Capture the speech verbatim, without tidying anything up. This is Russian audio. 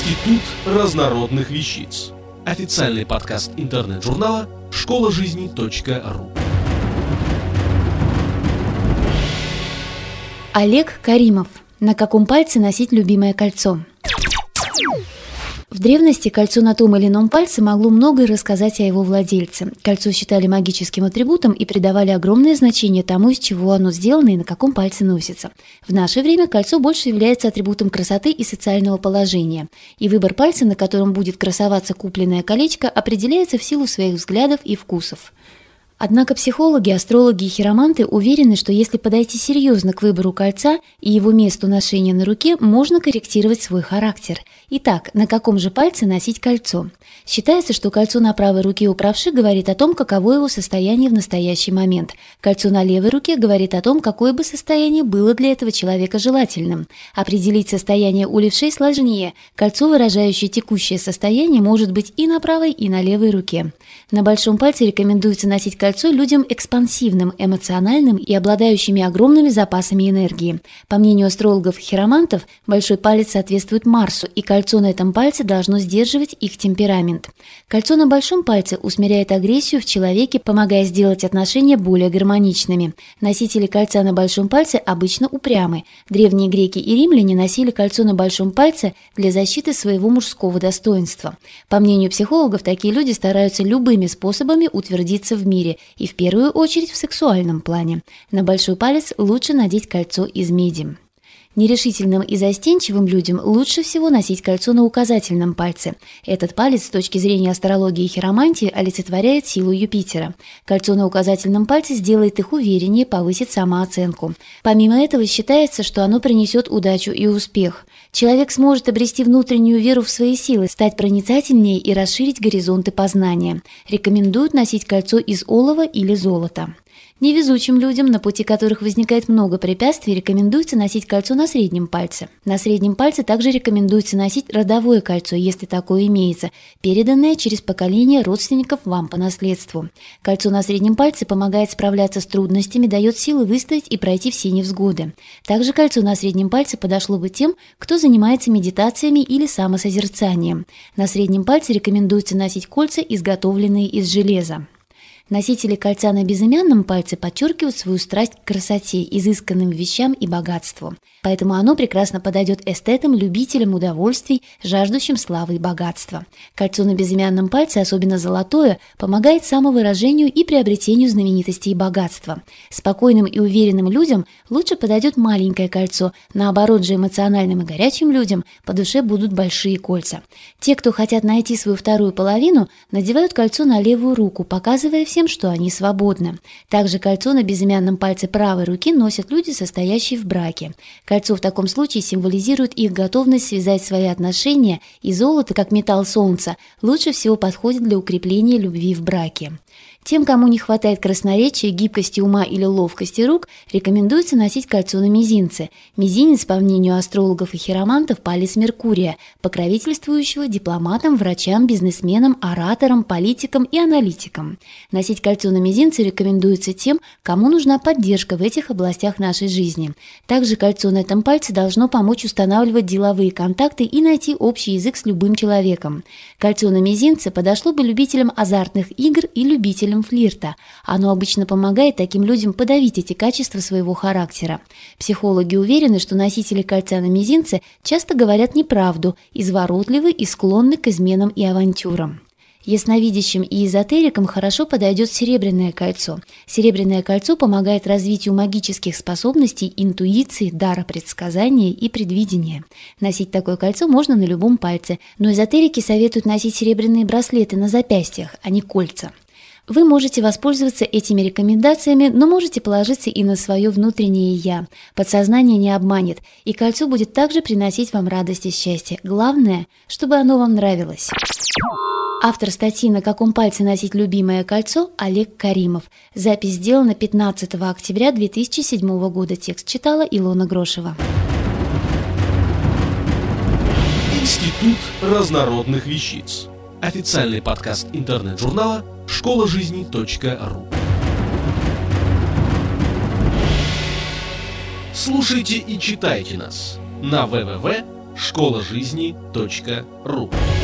Институт разнородных вещиц. Официальный подкаст интернет-журнала школа жизни точка ру. Олег Каримов. На каком пальце носить любимое кольцо? В древности кольцо на том или ином пальце могло многое рассказать о его владельце. Кольцо считали магическим атрибутом и придавали огромное значение тому, из чего оно сделано и на каком пальце носится. В наше время кольцо больше является атрибутом красоты и социального положения. И выбор пальца, на котором будет красоваться купленное колечко, определяется в силу своих взглядов и вкусов. Однако психологи, астрологи и хироманты уверены, что если подойти серьезно к выбору кольца и его месту ношения на руке, можно корректировать свой характер. Итак, на каком же пальце носить кольцо? Считается, что кольцо на правой руке у правши говорит о том, каково его состояние в настоящий момент. Кольцо на левой руке говорит о том, какое бы состояние было для этого человека желательным. Определить состояние у левшей сложнее. Кольцо, выражающее текущее состояние, может быть и на правой, и на левой руке. На большом пальце рекомендуется носить кольцо Кольцо людям экспансивным, эмоциональным и обладающими огромными запасами энергии. По мнению астрологов и хиромантов, большой палец соответствует Марсу, и кольцо на этом пальце должно сдерживать их темперамент. Кольцо на большом пальце усмиряет агрессию в человеке, помогая сделать отношения более гармоничными. Носители кольца на большом пальце обычно упрямы. Древние греки и римляне носили кольцо на большом пальце для защиты своего мужского достоинства. По мнению психологов, такие люди стараются любыми способами утвердиться в мире, и в первую очередь в сексуальном плане. На большой палец лучше надеть кольцо из меди. Нерешительным и застенчивым людям лучше всего носить кольцо на указательном пальце. Этот палец с точки зрения астрологии и хиромантии олицетворяет силу Юпитера. Кольцо на указательном пальце сделает их увереннее, повысит самооценку. Помимо этого считается, что оно принесет удачу и успех. Человек сможет обрести внутреннюю веру в свои силы, стать проницательнее и расширить горизонты познания. Рекомендуют носить кольцо из олова или золота. Невезучим людям, на пути которых возникает много препятствий, рекомендуется носить кольцо на среднем пальце. На среднем пальце также рекомендуется носить родовое кольцо, если такое имеется, переданное через поколение родственников вам по наследству. Кольцо на среднем пальце помогает справляться с трудностями, дает силы выстоять и пройти все невзгоды. Также кольцо на среднем пальце подошло бы тем, кто занимается медитациями или самосозерцанием. На среднем пальце рекомендуется носить кольца, изготовленные из железа. Носители кольца на безымянном пальце подчеркивают свою страсть к красоте, изысканным вещам и богатству. Поэтому оно прекрасно подойдет эстетам, любителям удовольствий, жаждущим славы и богатства. Кольцо на безымянном пальце, особенно золотое, помогает самовыражению и приобретению знаменитости и богатства. Спокойным и уверенным людям лучше подойдет маленькое кольцо, наоборот же эмоциональным и горячим людям по душе будут большие кольца. Те, кто хотят найти свою вторую половину, надевают кольцо на левую руку, показывая всем, что они свободны. Также кольцо на безымянном пальце правой руки носят люди, состоящие в браке. Кольцо в таком случае символизирует их готовность связать свои отношения, и золото, как металл солнца, лучше всего подходит для укрепления любви в браке. Тем, кому не хватает красноречия, гибкости ума или ловкости рук, рекомендуется носить кольцо на мизинце. Мизинец, по мнению астрологов и хиромантов, палец Меркурия, покровительствующего дипломатам, врачам, бизнесменам, ораторам, политикам и аналитикам. Носить кольцо на мизинце рекомендуется тем, кому нужна поддержка в этих областях нашей жизни. Также кольцо на этом пальце должно помочь устанавливать деловые контакты и найти общий язык с любым человеком. Кольцо на мизинце подошло бы любителям азартных игр и любителям флирта. Оно обычно помогает таким людям подавить эти качества своего характера. Психологи уверены, что носители кольца на мизинце часто говорят неправду, изворотливы и склонны к изменам и авантюрам. Ясновидящим и эзотерикам хорошо подойдет серебряное кольцо. Серебряное кольцо помогает развитию магических способностей, интуиции, дара предсказания и предвидения. Носить такое кольцо можно на любом пальце, но эзотерики советуют носить серебряные браслеты на запястьях, а не кольца. Вы можете воспользоваться этими рекомендациями, но можете положиться и на свое внутреннее «я». Подсознание не обманет, и кольцо будет также приносить вам радость и счастье. Главное, чтобы оно вам нравилось. Автор статьи «На каком пальце носить любимое кольцо» Олег Каримов. Запись сделана пятнадцатого октября две тысячи седьмого года. Текст читала Илона Грошева. Институт разнородных вещиц. Официальный подкаст интернет-журнала школа жизни точка ру. Слушайте и читайте нас на вэ вэ вэ точка школа жизни точка ру.